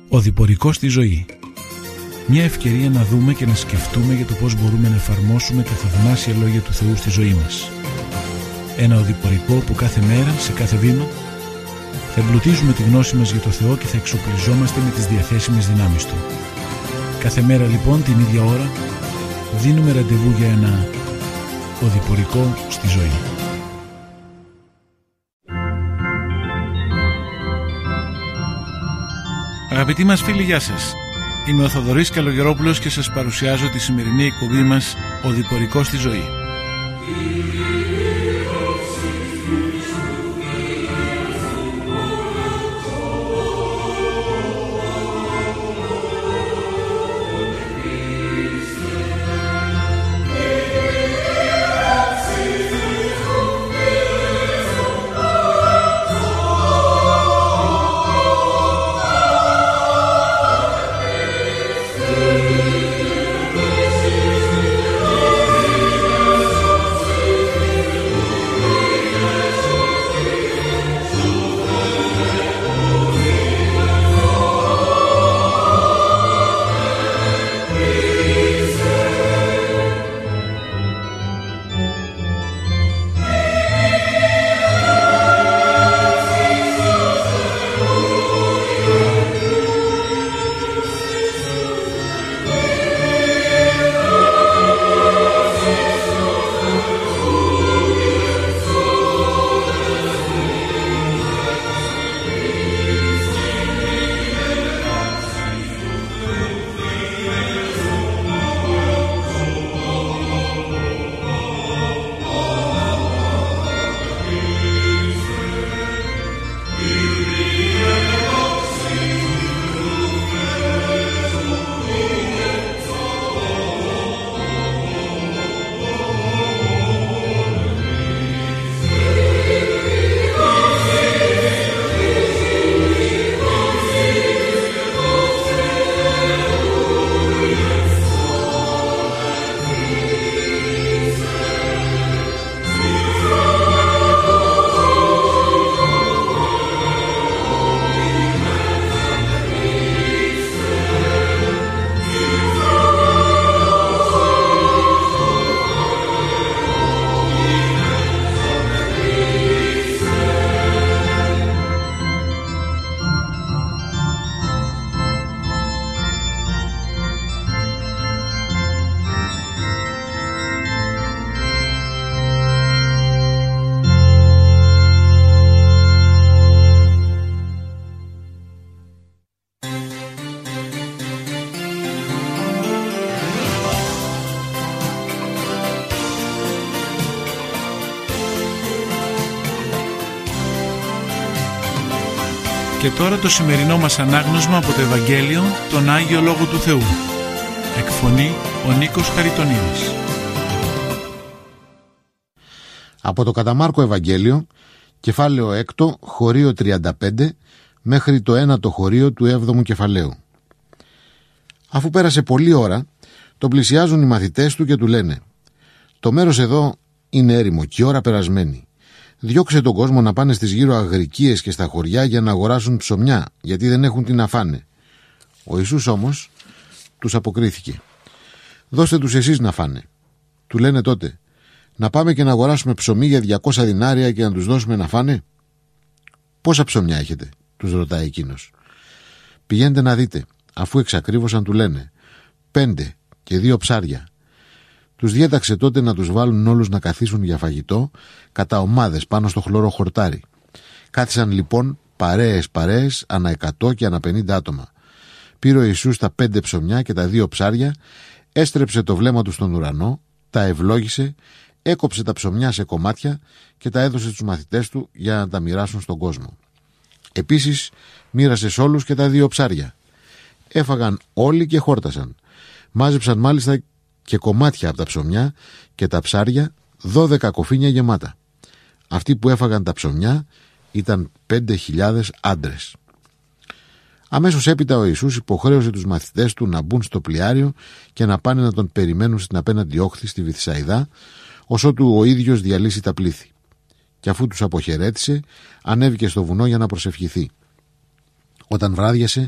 Ο διπορικός στη ζωή. Μια ευκαιρία να δούμε και να σκεφτούμε για το πώς μπορούμε να εφαρμόσουμε τα θαυμάσια λόγια του Θεού στη ζωή μας. Ένα οδηπορικό που κάθε μέρα, σε κάθε βήμα, θα εμπλουτίζουμε τη γνώση μας για το Θεό και θα εξοπλιζόμαστε με τις διαθέσιμες δυνάμεις Του. Κάθε μέρα λοιπόν την ίδια ώρα δίνουμε ραντεβού για ένα οδηπορικό στη ζωή. Αγαπητοί μας φίλοι, γεια σας. Είμαι ο Θοδωρής Καλογερόπουλος και σας παρουσιάζω τη σημερινή εκπομπή μας «Οδηπορικό στη ζωή». Και τώρα το σημερινό μας ανάγνωσμα από το Ευαγγέλιο, τον Άγιο Λόγο του Θεού. Εκφωνεί ο Νίκος Χαριτονίδης. Από το κατά Μάρκο Ευαγγέλιο, κεφάλαιο 6, χωρίο 35, μέχρι το 1ο χωρίο του 7ου κεφαλαίου. Αφού πέρασε πολλή ώρα, τον πλησιάζουν οι μαθητές του και του λένε: «Το μέρος εδώ είναι έρημο και η ώρα περασμένη. Διώξε τον κόσμο να πάνε στις γύρω αγρικίες και στα χωριά για να αγοράσουν ψωμιά, γιατί δεν έχουν τι να φάνε». Ο Ιησούς όμως τους αποκρίθηκε: «Δώστε τους εσείς να φάνε». Του λένε τότε: «Να πάμε και να αγοράσουμε ψωμί για 200 δινάρια και να τους δώσουμε να φάνε?» «Πόσα ψωμιά έχετε?» τους ρωτάει εκείνος. «Πηγαίνετε να δείτε». Αφού εξακρίβωσαν του λένε: 5 και 2 ψάρια. Τους διέταξε τότε να τους βάλουν όλους να καθίσουν για φαγητό κατά ομάδες πάνω στο χλωρό χορτάρι. Κάθισαν λοιπόν παρέες ανά 100 και ανά 50 άτομα. Πήρε ο Ιησούς τα 5 ψωμιά και τα 2 ψάρια, έστρεψε το βλέμμα του στον ουρανό, τα ευλόγησε, έκοψε τα ψωμιά σε κομμάτια και τα έδωσε στους μαθητές του για να τα μοιράσουν στον κόσμο. Επίσης μοίρασε σ' όλους και τα 2 ψάρια. Έφαγαν όλοι και χόρτασαν. Μάζεψαν μάλιστα και κομμάτια από τα ψωμιά και τα ψάρια, 12 κοφίνια γεμάτα. Αυτοί που έφαγαν τα ψωμιά ήταν 5.000 άντρες. Αμέσως έπειτα ο Ιησούς υποχρέωσε τους μαθητές του να μπουν στο πλοιάριο και να πάνε να τον περιμένουν στην απέναντι όχθη στη Βηθσαϊδά, ώσοτου ο ίδιος διαλύσει τα πλήθη. Και αφού τους αποχαιρέτησε, ανέβηκε στο βουνό για να προσευχηθεί. Όταν βράδιασε,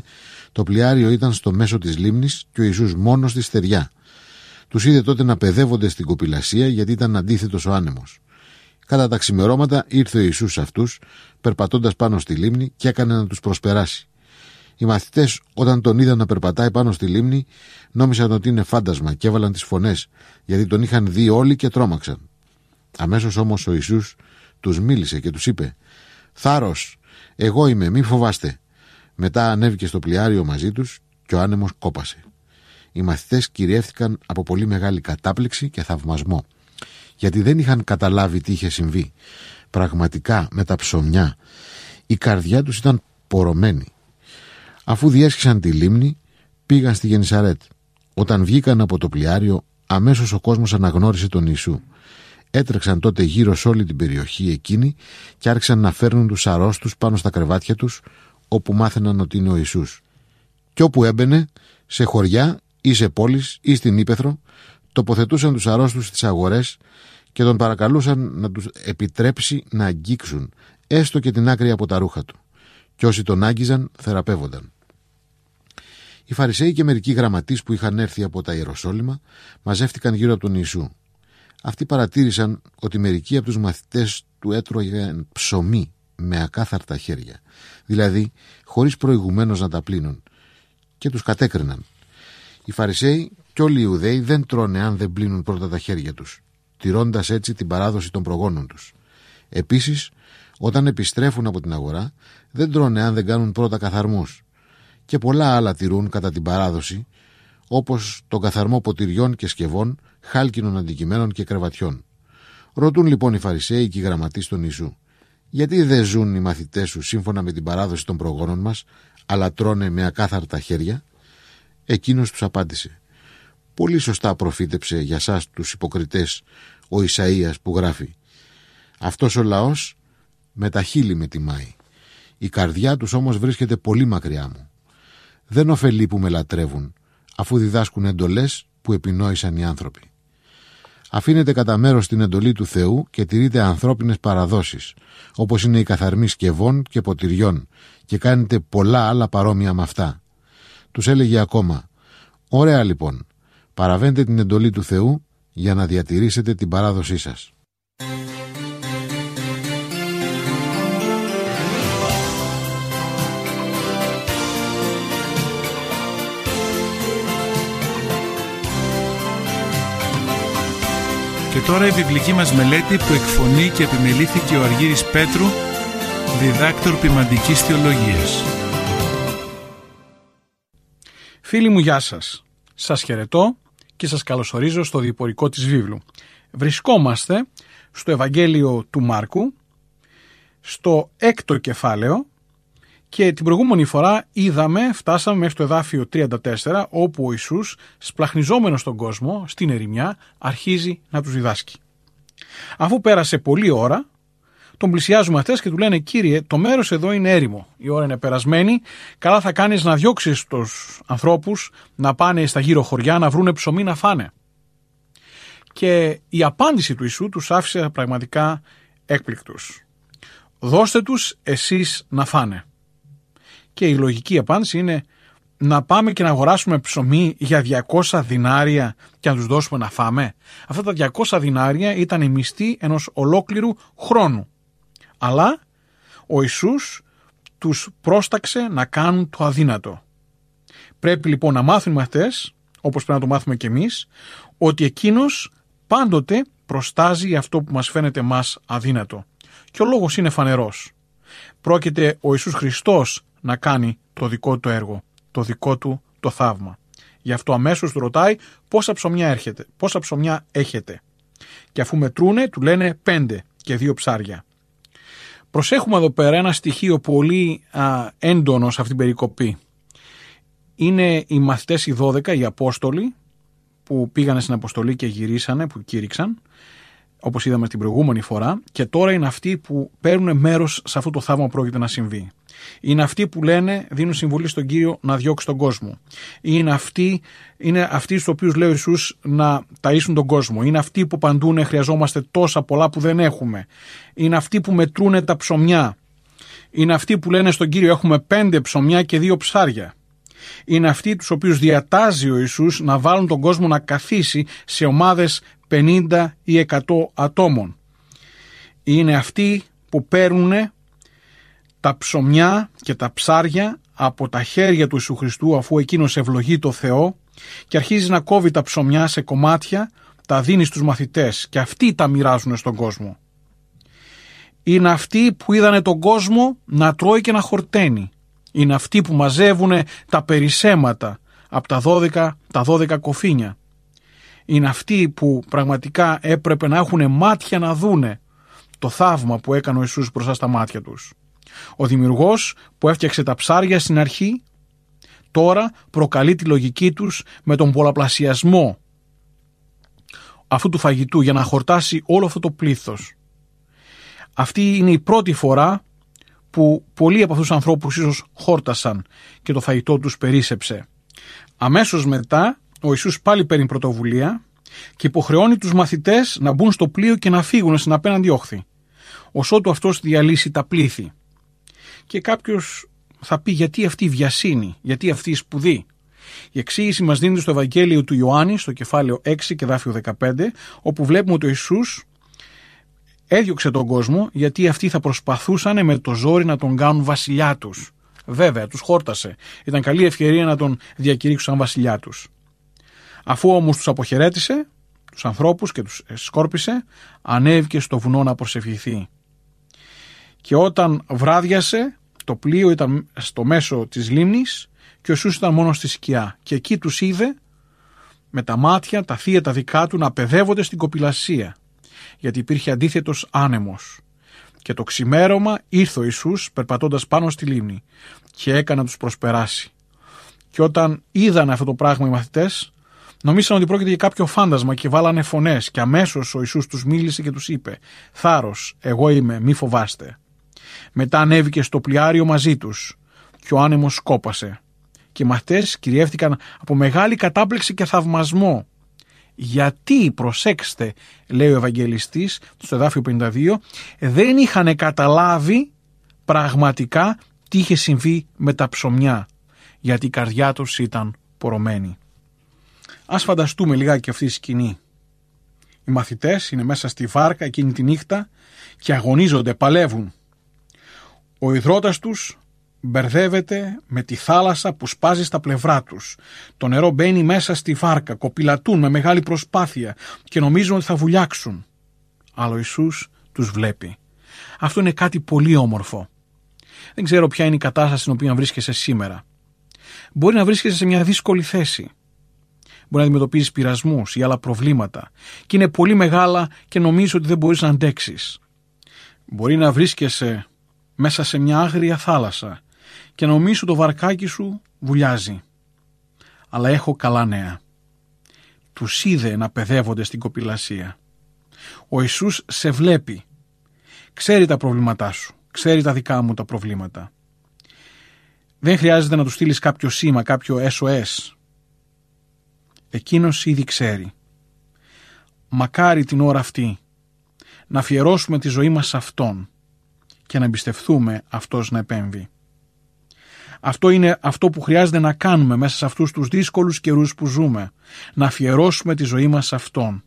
Το πλοιάριο ήταν στο μέσο της λίμνης και ο Ιησούς μόνος στη στεριά. Τους είδε τότε να παιδεύονται στην κοπηλασία, γιατί ήταν αντίθετος ο άνεμος. Κατά τα ξημερώματα ήρθε ο Ιησούς σε αυτούς, περπατώντας πάνω στη λίμνη, και έκανε να τους προσπεράσει. Οι μαθητές, όταν τον είδαν να περπατάει πάνω στη λίμνη, νόμισαν ότι είναι φάντασμα και έβαλαν τις φωνές, γιατί τον είχαν δει όλοι και τρόμαξαν. Αμέσως όμως ο Ιησούς τους μίλησε και τους είπε: «Θάρρος, εγώ είμαι, μη φοβάστε». Μετά ανέβηκε στο πλοιάριο μαζί τους και ο άνεμος κόπασε. Οι μαθητές κυριεύτηκαν από πολύ μεγάλη κατάπληξη και θαυμασμό, γιατί δεν είχαν καταλάβει τι είχε συμβεί. Πραγματικά με τα ψωμιά η καρδιά τους ήταν πορωμένη. Αφού διέσχισαν τη λίμνη, πήγαν στη Γενισαρέτ. Όταν βγήκαν από το πλοιάριο, αμέσως ο κόσμος αναγνώρισε τον Ιησού. Έτρεξαν τότε γύρω σε όλη την περιοχή εκείνη και άρχισαν να φέρνουν τους αρρώστους πάνω στα κρεβάτια τους, όπου μάθαιναν ότι είναι ο Ιησούς. Και όπου έμπαινε, σε χωριά ή σε πόλεις ή στην ύπαιθρο, τοποθετούσαν τους αρρώστους στις αγορές και τον παρακαλούσαν να τους επιτρέψει να αγγίξουν έστω και την άκρη από τα ρούχα του. Και όσοι τον άγγιζαν θεραπεύονταν. Οι Φαρισαίοι και μερικοί γραμματείς που είχαν έρθει από τα Ιεροσόλυμα μαζεύτηκαν γύρω από τον Ιησού. Αυτοί παρατήρησαν ότι μερικοί από τους μαθητές του έτρωγαν ψωμί με ακάθαρτα χέρια, δηλαδή χωρίς προηγουμένως να τα πλύνουν, και τους κατέκριναν. Οι Φαρισαίοι και όλοι οι Ιουδαίοι δεν τρώνε αν δεν πλύνουν πρώτα τα χέρια τους, τηρώντας έτσι την παράδοση των προγόνων τους. Επίσης, όταν επιστρέφουν από την αγορά, δεν τρώνε αν δεν κάνουν πρώτα καθαρμούς. Και πολλά άλλα τηρούν κατά την παράδοση, όπως τον καθαρμό ποτηριών και σκευών, χάλκινων αντικειμένων και κρεβατιών. Ρωτούν λοιπόν οι Φαρισαίοι και οι γραμματείς τον Ιησού: «Γιατί δεν ζουν οι μαθητές σου σύμφωνα με την παράδοση των προγόνων μας, αλλά τρώνε με ακάθαρτα χέρια?» Εκείνος τους απάντησε: «Πολύ σωστά προφήτεψε για σας τους υποκριτές ο Ισαΐας που γράφει: αυτός ο λαός με τα χείλη με τιμάει, η καρδιά τους όμως βρίσκεται πολύ μακριά μου. Δεν ωφελεί που με λατρεύουν, αφού διδάσκουν εντολές που επινόησαν οι άνθρωποι. Αφήνετε κατά μέρος την εντολή του Θεού και τηρείτε ανθρώπινες παραδόσεις, όπως είναι οι καθαρμοί σκευών και ποτηριών, και κάνετε πολλά άλλα παρόμοια με αυτά». Τους έλεγε ακόμα: «Ωραία λοιπόν, παραβαίνετε την εντολή του Θεού για να διατηρήσετε την παράδοσή σας». Και τώρα η βιβλική μας μελέτη που εκφωνεί και επιμελήθηκε ο Αργύρης Πέτρου, διδάκτορ ποιμαντικής θεολογίας. Φίλοι μου, γεια σας. Σας χαιρετώ και σας καλωσορίζω στο διπορικό της βίβλου. Βρισκόμαστε στο Ευαγγέλιο του Μάρκου, στο 6ο κεφάλαιο, και την προηγούμενη φορά φτάσαμε μέχρι το εδάφιο 34, όπου ο Ιησούς, σπλαχνιζόμενος στον κόσμο, στην ερημιά, αρχίζει να τους διδάσκει. Αφού πέρασε πολλή ώρα, τον πλησιάζουν αυτές και του λένε: «Κύριε, το μέρος εδώ είναι έρημο, η ώρα είναι περασμένη, καλά θα κάνεις να διώξεις τους ανθρώπους να πάνε στα γύρω χωριά να βρούνε ψωμί να φάνε». Και η απάντηση του Ιησού τους άφησε πραγματικά έκπληκτους. «Δώστε τους εσείς να φάνε». Και η λογική απάντηση είναι να πάμε και να αγοράσουμε ψωμί για 200 δινάρια και να τους δώσουμε να φάμε. Αυτά τα 200 δινάρια ήταν η μισθή ενός ολόκληρου χρόνου. Αλλά ο Ιησούς τους πρόσταξε να κάνουν το αδύνατο. Πρέπει λοιπόν να μάθουν οι μαθητές, όπως πρέπει να το μάθουμε και εμείς, ότι εκείνος πάντοτε προστάζει αυτό που μας φαίνεται μας αδύνατο. Και ο λόγος είναι φανερός. Πρόκειται ο Ιησούς Χριστός να κάνει το δικό του έργο, το δικό του το θαύμα. Γι' αυτό αμέσως του ρωτάει πόσα ψωμιά έχετε. Και αφού μετρούνε, του λένε 5 και 2 ψάρια. Προσέχουμε εδώ πέρα ένα στοιχείο πολύ έντονο σε αυτήν την περικοπή. Είναι οι μαθητές οι 12, οι Απόστολοι, που πήγανε στην αποστολή και γυρίσανε, που κήρυξαν, όπως είδαμε την προηγούμενη φορά, και τώρα είναι αυτοί που παίρνουν μέρος σε αυτό το θαύμα που πρόκειται να συμβεί. Είναι αυτοί που δίνουν συμβουλή στον Κύριο να διώξει τον κόσμο. Είναι αυτοί στους οποίους λέει ο Ιησούς να ταΐσουν τον κόσμο. Είναι αυτοί που παντούν χρειαζόμαστε τόσα πολλά που δεν έχουμε. Είναι αυτοί που μετρούν τα ψωμιά. Είναι αυτοί που λένε στον Κύριο έχουμε 5 ψωμιά και 2 ψάρια. Είναι αυτοί τους οποίους διατάζει ο Ιησούς να βάλουν τον κόσμο να καθίσει σε ομάδες 50 ή 100 ατόμων. Είναι αυτοί που παίρνουν τα ψωμιά και τα ψάρια από τα χέρια του Ιησού Χριστού, αφού εκείνος ευλογεί το Θεό, και αρχίζει να κόβει τα ψωμιά σε κομμάτια, τα δίνει στους μαθητές και αυτοί τα μοιράζουν στον κόσμο. Είναι αυτοί που είδανε τον κόσμο να τρώει και να χορταίνει. Είναι αυτοί που μαζεύουν τα περισσέματα από τα 12 κοφίνια. Είναι αυτοί που πραγματικά έπρεπε να έχουν μάτια να δούνε το θαύμα που έκανε ο Ιησούς μπροστά στα μάτια τους. Ο δημιουργός που έφτιαξε τα ψάρια στην αρχή, τώρα προκαλεί τη λογική τους με τον πολλαπλασιασμό αυτού του φαγητού για να χορτάσει όλο αυτό το πλήθος. Αυτή είναι η πρώτη φορά που πολλοί από αυτούς τους ανθρώπους ίσως χόρτασαν και το φαγητό τους περίσσεψε. Αμέσως μετά ο Ιησούς πάλι παίρνει πρωτοβουλία και υποχρεώνει τους μαθητές να μπουν στο πλοίο και να φύγουν στην απέναντι όχθη, ως ότου αυτός διαλύσει τα πλήθη. Και κάποιος θα πει, γιατί αυτή η βιασύνη, γιατί αυτή η σπουδή? Η εξήγηση μας δίνεται στο Ευαγγέλιο του Ιωάννη, στο κεφάλαιο 6 και εδάφιο 15, όπου βλέπουμε ότι ο Ιησούς έδιωξε τον κόσμο γιατί αυτοί θα προσπαθούσαν με το ζόρι να τον κάνουν βασιλιά τους. Βέβαια, τους χόρτασε. Ήταν καλή ευκαιρία να τον διακηρύξουν σαν βασιλιά τους. Αφού όμως τους αποχαιρέτησε, τους ανθρώπους, και τους σκόρπισε, ανέβηκε στο βουνό να προσευχηθεί. Και όταν βράδιασε, το πλοίο ήταν στο μέσο της λίμνης και ο Ιησούς ήταν μόνο στη σκιά. Και εκεί τους είδε με τα μάτια, τα θεία τα δικά του, να παιδεύονται στην κοπηλασία, γιατί υπήρχε αντίθετος άνεμος. Και το ξημέρωμα ήρθε ο Ιησούς περπατώντας πάνω στη λίμνη και έκανε να τους προσπεράσει. Και όταν είδαν αυτό το πράγμα οι μαθητές, νομίσαν ότι πρόκειται για κάποιο φάντασμα και βάλανε φωνές, και αμέσως ο Ιησούς τους μίλησε και τους είπε: «Θάρρος, εγώ είμαι, μη φοβάστε». Μετά ανέβηκε στο πλοιάριο μαζί τους και ο άνεμος σκόπασε και οι μαθητές κυριεύτηκαν από μεγάλη κατάπληξη και θαυμασμό. Γιατί, προσέξτε, λέει ο Ευαγγελιστής στο εδάφιο 52, δεν είχαν καταλάβει πραγματικά τι είχε συμβεί με τα ψωμιά, γιατί η καρδιά τους ήταν πορωμένη. Ας φανταστούμε λιγάκι αυτή η σκηνή. Οι μαθητές είναι μέσα στη βάρκα εκείνη τη νύχτα και αγωνίζονται, παλεύουν. Ο υδρότας τους μπερδεύεται με τη θάλασσα που σπάζει στα πλευρά τους. Το νερό μπαίνει μέσα στη βάρκα, κοπηλατούν με μεγάλη προσπάθεια και νομίζουν ότι θα βουλιάξουν. Αλλά ο Ιησούς τους βλέπει. Αυτό είναι κάτι πολύ όμορφο. Δεν ξέρω ποια είναι η κατάσταση στην οποία βρίσκεσαι σήμερα. Μπορεί να βρίσκεσαι σε μια δύσκολη θέση. Μπορεί να αντιμετωπίζεις πειρασμούς ή άλλα προβλήματα και είναι πολύ μεγάλα και νομίζεις ότι δεν μπορείς να αντέξεις. Μπορεί να βρίσκεσαι μέσα σε μια άγρια θάλασσα και νομίζεις ότι το βαρκάκι σου βουλιάζει. Αλλά έχω καλά νέα. Τους είδε να παιδεύονται στην κοπηλασία. Ο Ιησούς σε βλέπει. Ξέρει τα προβλήματά σου. Ξέρει τα δικά μου τα προβλήματα. Δεν χρειάζεται να του στείλεις κάποιο σήμα, κάποιο SOS. Εκείνος ήδη ξέρει. Μακάρι την ώρα αυτή να αφιερώσουμε τη ζωή μας σε Αυτόν και να εμπιστευτούμε Αυτός να επέμβει. Αυτό είναι αυτό που χρειάζεται να κάνουμε μέσα σε αυτούς τους δύσκολους καιρούς που ζούμε. Να αφιερώσουμε τη ζωή μας σε Αυτόν.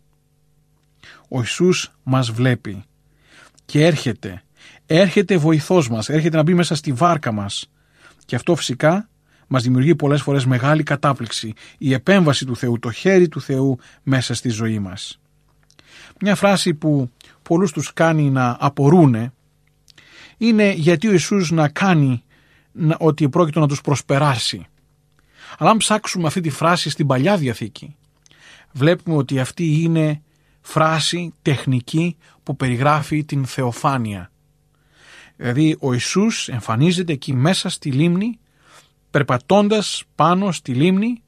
Ο Ιησούς μας βλέπει και έρχεται βοηθός μας, έρχεται να μπει μέσα στη βάρκα μας. Και αυτό φυσικά μας δημιουργεί πολλές φορές μεγάλη κατάπληξη, η επέμβαση του Θεού, το χέρι του Θεού μέσα στη ζωή μας. Μια φράση που πολλούς τους κάνει να απορούνε είναι γιατί ο Ιησούς να κάνει ότι πρόκειται να τους προσπεράσει. Αλλά αν ψάξουμε αυτή τη φράση στην Παλιά Διαθήκη, βλέπουμε ότι αυτή είναι φράση τεχνική που περιγράφει την θεοφάνεια. Δηλαδή ο Ιησούς εμφανίζεται εκεί μέσα στη λίμνη, περπατώντας πάνω στη λίμνη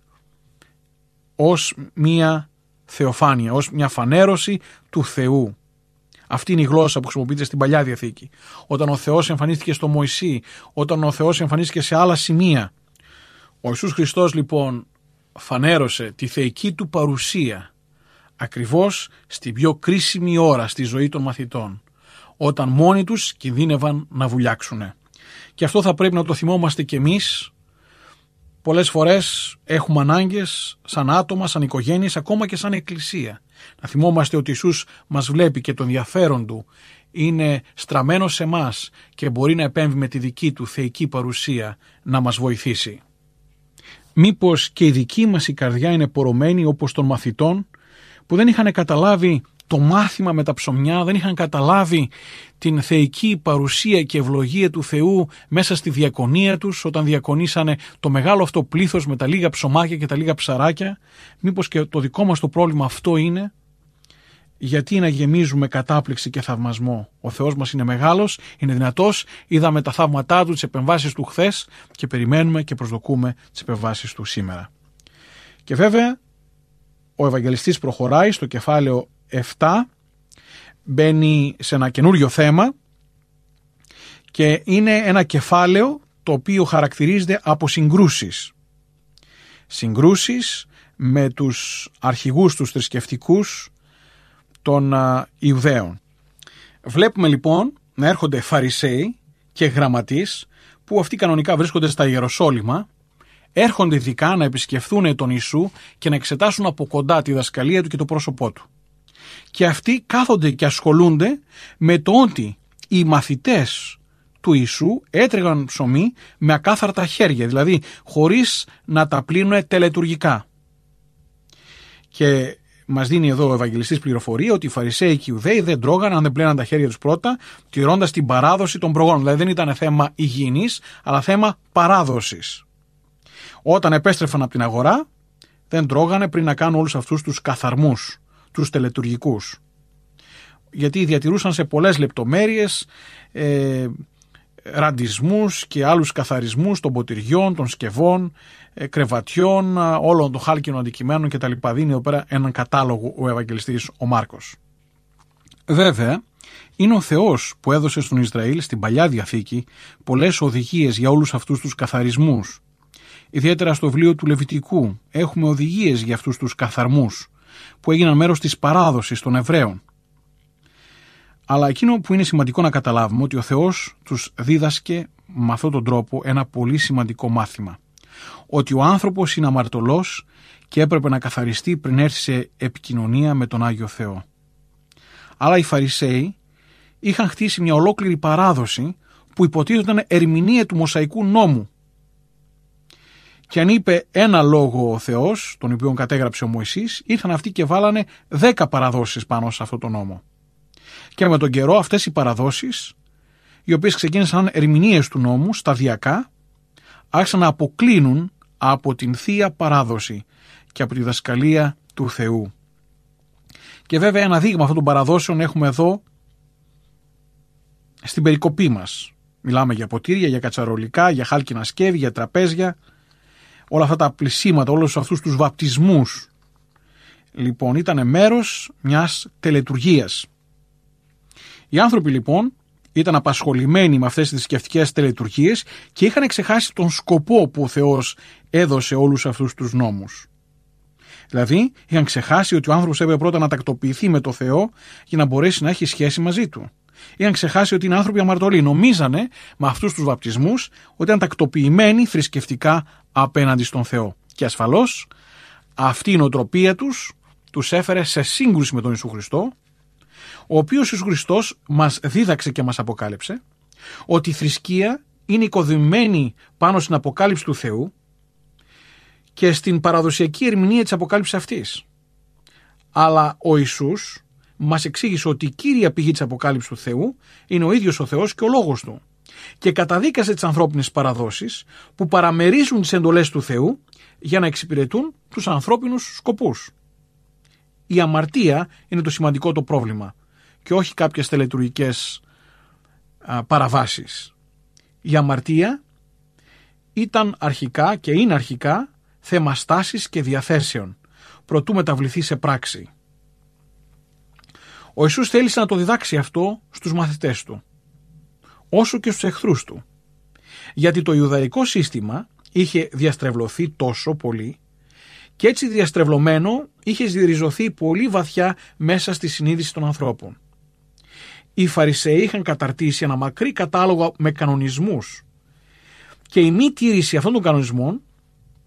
ως μια θεοφάνεια, ως μια φανέρωση του Θεού. Αυτή είναι η γλώσσα που χρησιμοποιείται στην Παλιά Διαθήκη. Όταν ο Θεός εμφανίστηκε στο Μωυσή, όταν ο Θεός εμφανίστηκε σε άλλα σημεία. Ο Ιησούς Χριστός λοιπόν φανέρωσε τη θεϊκή του παρουσία ακριβώς στην πιο κρίσιμη ώρα στη ζωή των μαθητών, όταν μόνοι τους κινδύνευαν να βουλιάξουν. Και αυτό θα πρέπει να το θυμόμαστε κι εμείς πολλές φορές έχουμε ανάγκες σαν άτομα, σαν οικογένειες, ακόμα και σαν εκκλησία. Να θυμόμαστε ότι ο Ιησούς μας βλέπει και το ενδιαφέρον του είναι στραμμένο σε εμάς και μπορεί να επέμβει με τη δική του θεϊκή παρουσία να μας βοηθήσει. Μήπως και η δική μας η καρδιά είναι πορωμένη όπως των μαθητών που δεν είχαν καταλάβει το μάθημα με τα ψωμιά, δεν είχαν καταλάβει την θεϊκή παρουσία και ευλογία του Θεού μέσα στη διακονία τους όταν διακονήσανε το μεγάλο αυτό πλήθος με τα λίγα ψωμάκια και τα λίγα ψαράκια? Μήπως και το δικό μας το πρόβλημα αυτό είναι? Γιατί να γεμίζουμε κατάπληξη και θαυμασμό? Ο Θεός μας είναι μεγάλος, είναι δυνατός, είδαμε τα θαύματά του, τις επεμβάσεις του χθες και περιμένουμε και προσδοκούμε τις επεμβάσεις του σήμερα. Και βέβαια ο Ευαγγελιστής προχωράει στο κεφάλαιο 7, μπαίνει σε ένα καινούριο θέμα και είναι ένα κεφάλαιο το οποίο χαρακτηρίζεται από συγκρούσεις. Συγκρούσεις με τους αρχηγούς τους θρησκευτικούς των Ιουδαίων. Βλέπουμε λοιπόν να έρχονται Φαρισαίοι και γραμματείς που αυτοί κανονικά βρίσκονται στα Ιεροσόλυμα, έρχονται ειδικά να επισκεφθούν τον Ιησού και να εξετάσουν από κοντά τη δασκαλία του και το πρόσωπό του. Και αυτοί κάθονται και ασχολούνται με το ότι οι μαθητές του Ιησού έτρεγαν ψωμί με ακάθαρτα χέρια, δηλαδή χωρίς να τα πλύνουν τελετουργικά. Και μας δίνει εδώ ο Ευαγγελιστής πληροφορία ότι οι Φαρισαίοι και οι Ιουδαίοι δεν τρώγαν αν δεν πλέναν τα χέρια τους πρώτα, τηρώντας την παράδοση των προγόνων. Δηλαδή δεν ήταν θέμα υγιεινής, αλλά θέμα παράδοσης. Όταν επέστρεφαν από την αγορά, δεν τρώγανε πριν να κάνουν όλους αυτούς τους καθαρμούς, τους τελετουργικούς. Γιατί διατηρούσαν σε πολλές λεπτομέρειες ραντισμούς και άλλους καθαρισμούς των ποτηριών, των σκευών, κρεβατιών, όλων των χάλκινων αντικειμένων κτλ. Δίνει εδώ πέρα έναν κατάλογο ο Ευαγγελιστής ο Μάρκος. Βέβαια, είναι ο Θεός που έδωσε στον Ισραήλ στην Παλιά Διαθήκη πολλές οδηγίες για όλους αυτούς τους καθαρισμούς. Ιδιαίτερα στο βιβλίο του Λεβιτικού έχουμε οδηγίες για αυτούς τους καθαρμούς που έγιναν μέρος της παράδοσης των Εβραίων. Αλλά εκείνο που είναι σημαντικό να καταλάβουμε ότι ο Θεός τους δίδασκε με αυτόν τον τρόπο ένα πολύ σημαντικό μάθημα. Ότι ο άνθρωπος είναι αμαρτωλός και έπρεπε να καθαριστεί πριν έρθει σε επικοινωνία με τον Άγιο Θεό. Αλλά οι Φαρισαίοι είχαν χτίσει μια ολόκληρη παράδοση που υποτίθεται ήταν ερμηνεία του Μωσαϊκού νόμου. Και αν είπε ένα λόγο ο Θεός, τον οποίο κατέγραψε ο Μωυσής, ήρθαν αυτοί και βάλανε 10 παραδόσεις πάνω σε αυτό το νόμο. Και με τον καιρό αυτές οι παραδόσεις, οι οποίες ξεκίνησαν ερμηνείες του νόμου, σταδιακά, άρχισαν να αποκλίνουν από την Θεία Παράδοση και από τη δασκαλία του Θεού. Και βέβαια ένα δείγμα αυτών των παραδόσεων έχουμε εδώ στην περικοπή μας. Μιλάμε για ποτήρια, για κατσαρολικά, για χάλκινα σκεύη, για τραπέζια, όλα αυτά τα πλησίματα, όλους αυτούς τους βαπτισμούς. Λοιπόν, ήταν μέρος μιας τελετουργίας. Οι άνθρωποι λοιπόν ήταν απασχολημένοι με αυτές τις θρησκευτικές τελετουργίες και είχαν ξεχάσει τον σκοπό που ο Θεός έδωσε όλους αυτούς τους νόμους. Δηλαδή, είχαν ξεχάσει ότι ο άνθρωπος έπρεπε πρώτα να τακτοποιηθεί με το Θεό για να μπορέσει να έχει σχέση μαζί του. Είχαν ξεχάσει ότι είναι άνθρωποι αμαρτωλοί. Νομίζανε με αυτούς τους βαπτισμούς ότι ήταν τακτοποιημένοι θρησκευτικά απέναντι στον Θεό. Και ασφαλώς αυτή η νοοτροπία τους έφερε σε σύγκρουση με τον Ιησού Χριστό, ο οποίος Ιησούς Χριστός μας δίδαξε και μας αποκάλυψε ότι η θρησκεία είναι οικοδομημένη πάνω στην αποκάλυψη του Θεού και στην παραδοσιακή ερμηνεία της αποκάλυψης αυτής. Αλλά ο Ιησούς μας εξήγησε ότι η κύρια πηγή της αποκάλυψης του Θεού είναι ο ίδιος ο Θεός και ο Λόγος Του και καταδίκασε τις ανθρώπινες παραδόσεις που παραμερίζουν τις εντολές του Θεού για να εξυπηρετούν τους ανθρώπινους σκοπούς. Η αμαρτία είναι το σημαντικό το πρόβλημα και όχι κάποιες τελετουργικές παραβάσεις. Η αμαρτία ήταν αρχικά και είναι αρχικά θέμα στάσης και διαθέσεων, προτού μεταβληθεί σε πράξη. Ο Ιησούς θέλησε να το διδάξει αυτό στους μαθητές του, όσο και στους εχθρούς του, γιατί το ιουδαϊκό σύστημα είχε διαστρεβλωθεί τόσο πολύ και έτσι διαστρεβλωμένο είχε ριζωθεί πολύ βαθιά μέσα στη συνείδηση των ανθρώπων. Οι Φαρισαίοι είχαν καταρτήσει ένα μακρύ κατάλογο με κανονισμούς και η μη τήρηση αυτών των κανονισμών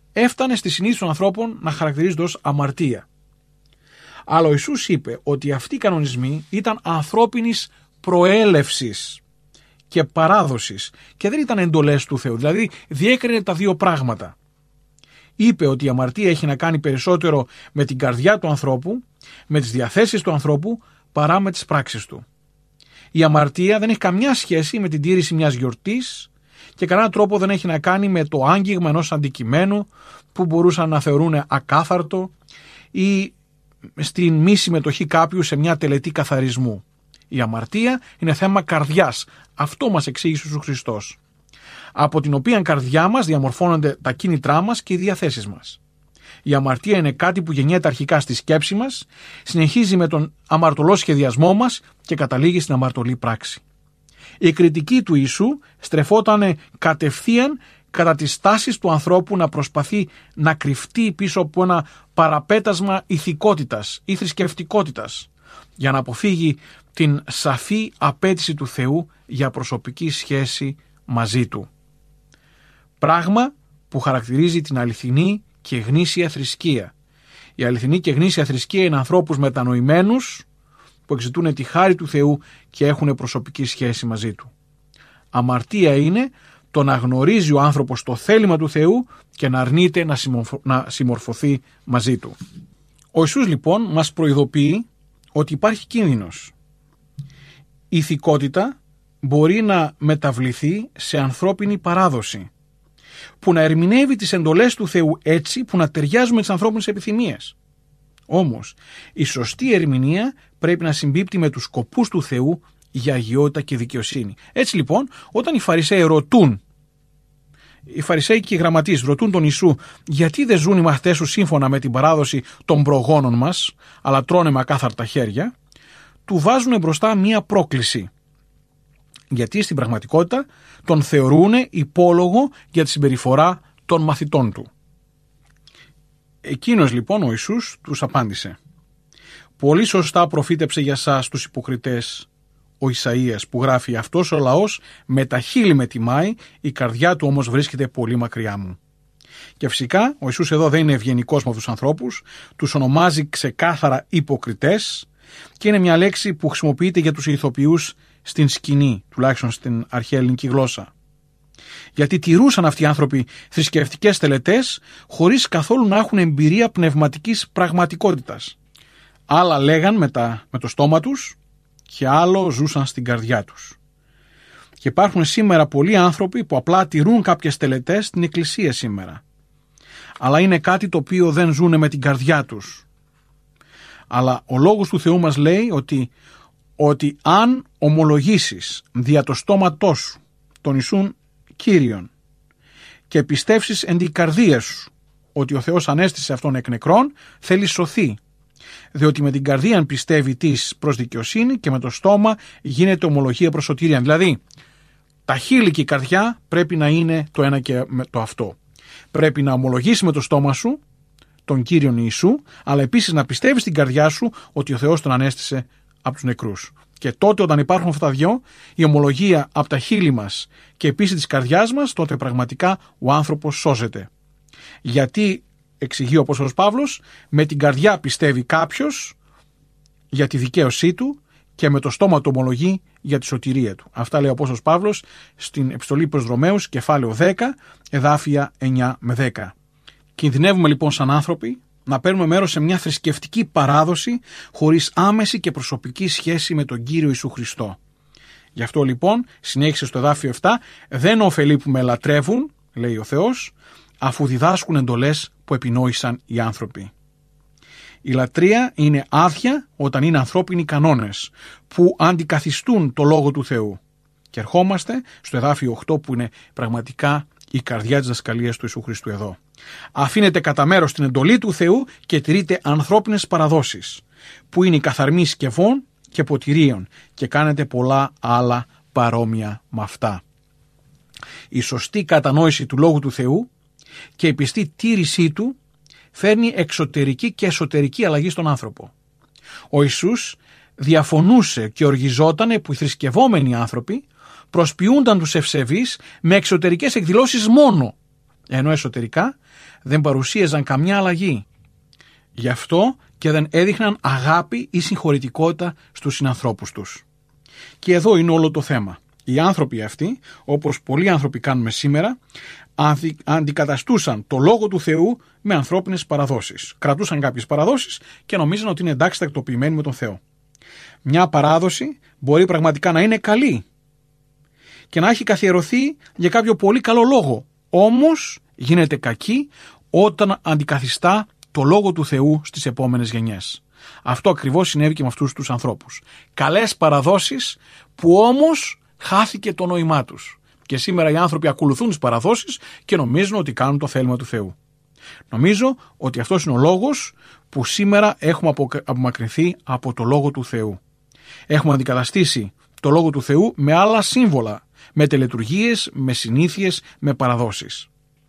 έφτανε στη συνείδηση των ανθρώπων να χαρακτηρίζονται ως αμαρτία. Αλλά ο Ιησούς είπε ότι αυτοί οι κανονισμοί ήταν ανθρώπινης προέλευσης και παράδοσης και δεν ήταν εντολές του Θεού. Δηλαδή διέκρινε τα δύο πράγματα. Είπε ότι η αμαρτία έχει να κάνει περισσότερο με την καρδιά του ανθρώπου, με τις διαθέσεις του ανθρώπου, παρά με τις πράξεις του. Η αμαρτία δεν έχει καμιά σχέση με την τήρηση μιας γιορτής και κανένα τρόπο δεν έχει να κάνει με το άγγιγμα ενός αντικειμένου που μπορούσαν να θεωρούν ακάθαρτο ή στην μη συμμετοχή κάποιου σε μια τελετή καθαρισμού. Η αμαρτία είναι θέμα καρδιάς. Αυτό μας εξήγησε ο Ιησούς Χριστός. Από την οποία καρδιά μας διαμορφώνονται τα κίνητρά μας και οι διαθέσεις μας. Η αμαρτία είναι κάτι που γεννιέται αρχικά στη σκέψη μας, συνεχίζει με τον αμαρτωλό σχεδιασμό μας και καταλήγει στην αμαρτωλή πράξη. Η κριτική του Ιησού στρεφόταν κατευθείαν κατά τις τάσεις του ανθρώπου να προσπαθεί να κρυφτεί πίσω από ένα παραπέτασμα ηθικότητας ή θρησκευτικότητας για να αποφύγει την σαφή απέτηση του Θεού για προσωπική σχέση μαζί του. Πράγμα που χαρακτηρίζει την αληθινή και γνήσια θρησκεία. Η αληθινή και γνήσια θρησκεία είναι ανθρώπους μετανοημένους που εξητούν τη χάρη του Θεού και έχουν προσωπική σχέση μαζί του. Αμαρτία είναι το να γνωρίζει ο άνθρωπος το θέλημα του Θεού και να αρνείται να συμμορφωθεί μαζί του. Ο Ιησούς λοιπόν μας προειδοποιεί ότι υπάρχει κίνδυνος. Η ηθικότητα μπορεί να μεταβληθεί σε ανθρώπινη παράδοση που να ερμηνεύει τις εντολές του Θεού έτσι που να ταιριάζουν με τις ανθρώπινες επιθυμίες. Όμως, η σωστή ερμηνεία πρέπει να συμπίπτει με τους σκοπούς του Θεού για αγιότητα και δικαιοσύνη. Έτσι λοιπόν, όταν οι Φαρισαίοι και οι γραμματείς ρωτούν τον Ιησού γιατί δεν ζουν οι μαθητές σου σύμφωνα με την παράδοση των προγόνων μας, αλλά τρώνε με ακάθαρτα χέρια, του βάζουν μπροστά μία πρόκληση. Γιατί στην πραγματικότητα τον θεωρούν υπόλογο για τη συμπεριφορά των μαθητών του. Εκείνος λοιπόν ο Ιησούς τους απάντησε: «Πολύ σωστά προφήτεψε για σας τους υποκριτές ο Ισαΐας που γράφει «Αυτός ο λαός με τα χείλη με τιμάει, η καρδιά του όμως βρίσκεται πολύ μακριά μου». Και φυσικά ο Ιησούς εδώ δεν είναι ευγενικός με τους ανθρώπους, τους ονομάζει ξεκάθαρα υποκριτές και είναι μια λέξη που χρησιμοποιείται για τους ηθοποιούς στην σκηνή, τουλάχιστον στην αρχαία ελληνική γλώσσα. Γιατί τηρούσαν αυτοί οι άνθρωποι θρησκευτικές τελετές χωρίς καθόλου να έχουν εμπειρία πνευματικής πραγματικότητας. Άλλα λέγαν με το στόμα τους και άλλο ζούσαν στην καρδιά τους. Και υπάρχουν σήμερα πολλοί άνθρωποι που απλά τηρούν κάποιες τελετές στην εκκλησία σήμερα. Αλλά είναι κάτι το οποίο δεν ζουν με την καρδιά τους. Αλλά ο λόγος του Θεού μας λέει ότι αν ομολογήσεις δια το στόματό σου τον Ιησούν Κύριον και πιστεύσεις εν την καρδία σου ότι ο Θεός ανέστησε αυτόν εκ νεκρών, θέλει σωθεί. Διότι με την καρδία πιστεύει της προς δικαιοσύνη και με το στόμα γίνεται ομολογία προς σωτηρία. Δηλαδή, τα χείλη και η καρδιά πρέπει να είναι το ένα και το αυτό. Πρέπει να ομολογήσεις με το στόμα σου τον Κύριον Ιησού, αλλά επίσης να πιστεύεις στην καρδιά σου ότι ο Θεός τον ανέστησε από τους νεκρούς. Και τότε όταν υπάρχουν αυτά τα δυο, η ομολογία από τα χείλη μας και επίσης της καρδιάς μας, τότε πραγματικά ο άνθρωπος σώζεται. Γιατί, εξηγεί ο Απόστολος Παύλος, με την καρδιά πιστεύει κάποιος για τη δικαίωσή του και με το στόμα του ομολογεί για τη σωτηρία του. Αυτά λέει ο Απόστολος Παύλος στην Επιστολή προς Ρωμαίους, κεφάλαιο 10, εδάφια 9 με 10. Κινδυνεύουμε λοιπόν σαν άνθρωποι να παίρνουμε μέρος σε μια θρησκευτική παράδοση χωρίς άμεση και προσωπική σχέση με τον Κύριο Ιησού Χριστό. Γι' αυτό λοιπόν, συνέχισε στο εδάφιο 7, δεν ωφελεί που με λατρεύουν, λέει ο Θεός, αφού διδάσκουν εντολές που επινόησαν οι άνθρωποι. Η λατρεία είναι άδεια όταν είναι ανθρώπινοι κανόνες που αντικαθιστούν το Λόγο του Θεού. Και ερχόμαστε στο εδάφιο 8 που είναι πραγματικά η καρδιά της δασκαλίας του Ιησού Χριστού εδώ. Αφήνετε κατά μέρος την εντολή του Θεού και τηρείτε ανθρώπινες παραδόσεις, που είναι η καθαρμή σκευών και ποτηρίων, και κάνετε πολλά άλλα παρόμοια με αυτά. Η σωστή κατανόηση του Λόγου του Θεού και η πιστή τήρησή του φέρνει εξωτερική και εσωτερική αλλαγή στον άνθρωπο. Ο Ιησούς διαφωνούσε και οργιζόταν που οι θρησκευόμενοι άνθρωποι προσποιούνταν τους ευσεβείς με εξωτερικές εκδηλώσεις μόνο ενώ εσωτερικά δεν παρουσίαζαν καμιά αλλαγή. Γι' αυτό και δεν έδειχναν αγάπη ή συγχωρητικότητα στους συνανθρώπους τους. Και εδώ είναι όλο το θέμα. Οι άνθρωποι αυτοί, όπως πολλοί άνθρωποι κάνουμε σήμερα, αντικαταστούσαν το Λόγο του Θεού με ανθρώπινες παραδόσεις. Κρατούσαν κάποιες παραδόσεις και νομίζαν ότι είναι εντάξει τακτοποιημένοι με τον Θεό. Μια παράδοση μπορεί πραγματικά να είναι καλή και να έχει καθιερωθεί για κάποιο πολύ καλό λόγο. Όμως γίνεται κακή όταν αντικαθιστά το Λόγο του Θεού στις επόμενες γενιές. Αυτό ακριβώς συνέβη και με αυτούς τους ανθρώπους. Καλές παραδόσεις που όμως χάθηκε το νόημά τους. Και σήμερα οι άνθρωποι ακολουθούν τις παραδόσεις και νομίζουν ότι κάνουν το θέλημα του Θεού. Νομίζω ότι αυτός είναι ο λόγος που σήμερα έχουμε απομακρυνθεί από το Λόγο του Θεού. Έχουμε αντικαταστήσει το Λόγο του Θεού με άλλα σύμβολα, με τελετουργίες, με συνήθειες, με παραδόσεις.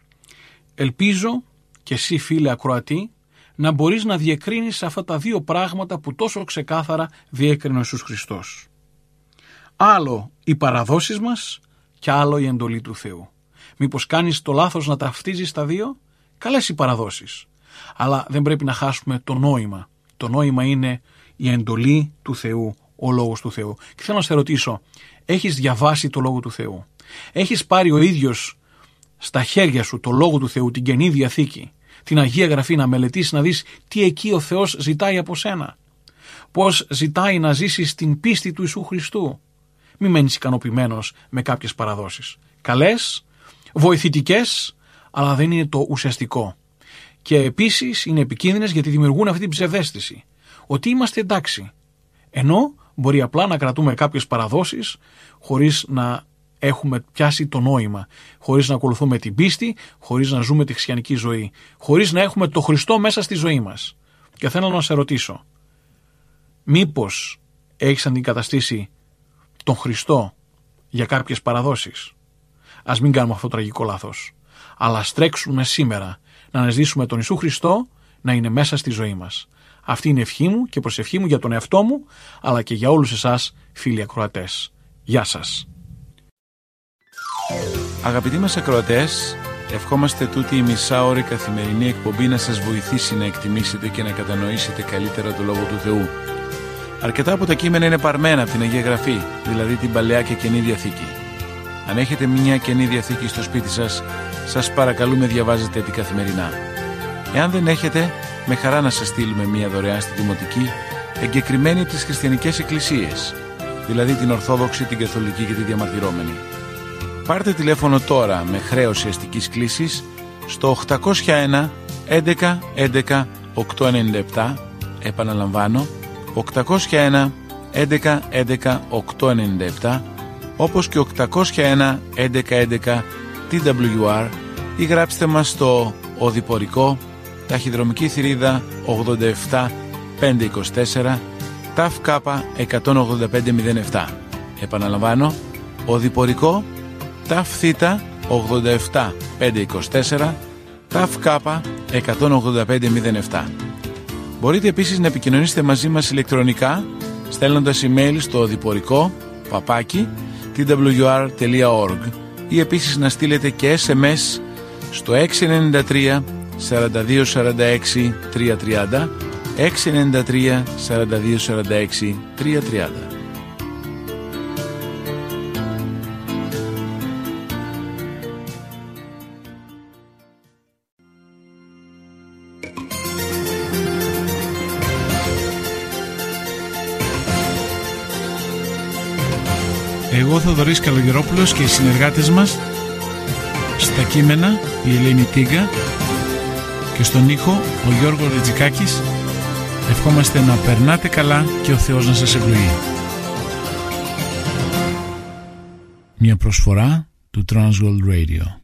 Ελπίζω και εσύ, φίλε ακροατή, να μπορείς να διεκρίνεις αυτά τα δύο πράγματα που τόσο ξεκάθαρα διέκρινε ο Ιησούς Χριστός. Άλλο οι παραδόσεις μας και άλλο η εντολή του Θεού. Μήπως κάνεις το λάθος να ταυτίζεις τα δύο? Καλές οι παραδόσεις, αλλά δεν πρέπει να χάσουμε το νόημα. Το νόημα είναι η εντολή του Θεού, ο Λόγος του Θεού. Και θέλω να σε ρωτήσω, έχεις διαβάσει το Λόγο του Θεού? Έχεις πάρει ο ίδιος στα χέρια σου το Λόγο του Θεού, την Καινή Διαθήκη, την Αγία Γραφή, να μελετήσεις, να δεις τι εκεί ο Θεός ζητάει από σένα? Πώς ζητάει να ζήσεις την πίστη του Ιησού Χριστού? Μη μένεις ικανοποιημένος με κάποιες παραδόσεις. Καλές, βοηθητικές, αλλά δεν είναι το ουσιαστικό. Και επίσης είναι επικίνδυνες γιατί δημιουργούν αυτή την ψευδαίσθηση ότι είμαστε εντάξει. Ενώ μπορεί απλά να κρατούμε κάποιες παραδόσεις χωρίς να έχουμε πιάσει το νόημα, χωρίς να ακολουθούμε την πίστη, χωρίς να ζούμε τη χριστιανική ζωή, χωρίς να έχουμε το Χριστό μέσα στη ζωή μας. Και θέλω να σε ρωτήσω, μήπως έχεις αντικαταστήσει τον Χριστό για κάποιες παραδόσεις? Ας μην κάνουμε αυτό το τραγικό λάθος, αλλά στρέξουμε σήμερα να αναζητήσουμε τον Ιησού Χριστό να είναι μέσα στη ζωή μας. Αυτή είναι η ευχή μου και προσευχή μου για τον εαυτό μου, αλλά και για όλους εσάς, φίλοι ακροατές. Γεια σας. Αγαπητοί μας ακροατές, ευχόμαστε τούτη η μισάωρη καθημερινή εκπομπή να σας βοηθήσει να εκτιμήσετε και να κατανοήσετε καλύτερα το Λόγο του Θεού. Αρκετά από τα κείμενα είναι παρμένα από την Αγία Γραφή, δηλαδή την Παλαιά και Καινή Διαθήκη. Αν έχετε μια Καινή Διαθήκη στο σπίτι σας, σας παρακαλούμε διαβάζετε την καθημερινά. Εάν δεν έχετε, με χαρά να σας στείλουμε μια δωρεάν στη Δημοτική, εγκεκριμένη από τις χριστιανικές εκκλησίες, δηλαδή την Ορθόδοξη, την Καθολική και τη Διαμαρτυρόμενη. Πάρτε τηλέφωνο τώρα με χρέωση αστικής κλήσης στο 801 11 11 897, επαναλαμβάνω 801 11 11 897, όπως και 801 11 11 TWR, ή γράψτε μας στο οδηπορικό, ταχυδρομική θηρίδα 87 524, ΤΑΦ ΚΑΠΑ 18507. Επαναλαμβάνω, οδηπορικό, ΤΑΦ ΘΙΤΑ 87 524, ΤΑΦ ΚΑΠΑ 18507. Μπορείτε επίσης να επικοινωνήσετε μαζί μας ηλεκτρονικά στέλνοντας email στο οδηπορικό twr.org ή επίσης να στείλετε και SMS στο 693 42 46 330, 693 42 46 330. Εγώ Θοδωρής Καλογερόπουλος και οι συνεργάτες μας, στα κείμενα η Ελένη Τίγκα και στον ήχο ο Γιώργος Ρετζικάκης, ευχόμαστε να περνάτε καλά και ο Θεός να σας ευλογεί. Μια προσφορά του Transworld Radio.